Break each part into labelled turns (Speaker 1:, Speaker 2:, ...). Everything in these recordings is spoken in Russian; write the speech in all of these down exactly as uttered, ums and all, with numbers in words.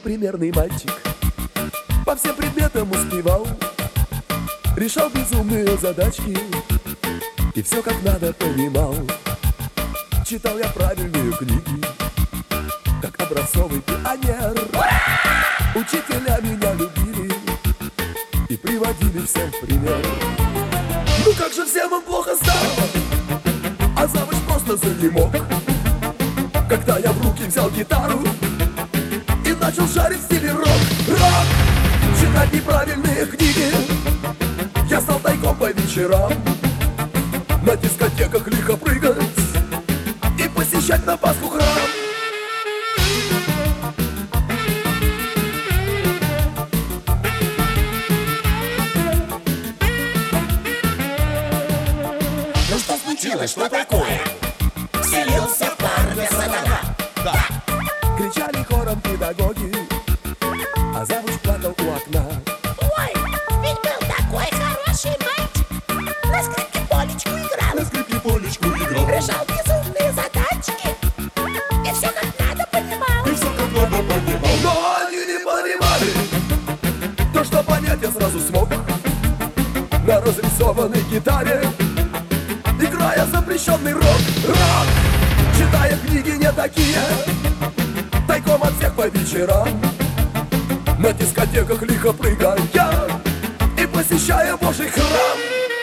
Speaker 1: примерный мальчик, по всем предметам успевал, решал безумные задачки и все как надо понимал. Читал я правильные книги, как образцовый пионер. Учителя меня любили и приводили всем в пример. Ну как же всем им плохо стало, а завуч просто занемог, когда я в руки взял гитару и начал шарить в стиле рок. Рок! Читать неправильные книги я стал тайком по вечерам, на дискотеках лихо прыгать и посещать на Пасху храм.
Speaker 2: Ну что случилось, что такое? Вселился в парня сатана.
Speaker 1: Да. Кричали хором педагоги, а завуч плакал у окна.
Speaker 2: Ой, ведь был такой хороший мальчик, на скрипке полечку играл,
Speaker 1: На скрипке полечку играл,
Speaker 2: решал безумные задачки и все как надо понимал.
Speaker 1: и все как надо понимал. Но они не понимали то, что понять я сразу смог на разрисованной гитаре, играя запрещенный рок. Рок! Читая книги не такие, тайком от всех по вечерам, на дискотеках лихо прыгая и посещая Божий храм.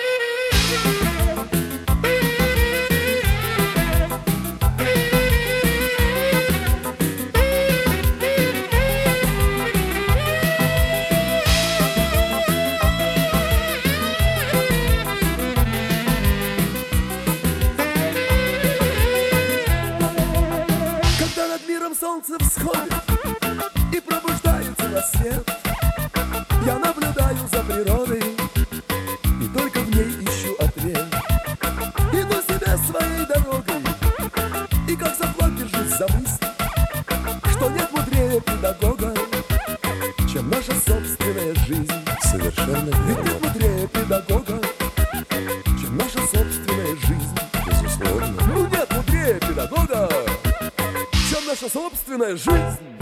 Speaker 1: Когда над миром солнце всходит и пробуждается рассвет, я наблюдаю за природой и только в ней ищу ответ. Иду себе своей дорогой и как за флаг держусь за мысль, что нет мудрее педагога, чем наша собственная жизнь.
Speaker 3: Совершенно
Speaker 1: Ведь
Speaker 3: верно.
Speaker 1: нет мудрее педагога, чем наша собственная жизнь.
Speaker 3: Безусловно.
Speaker 1: Ну нет мудрее педагога, чем наша собственная жизнь.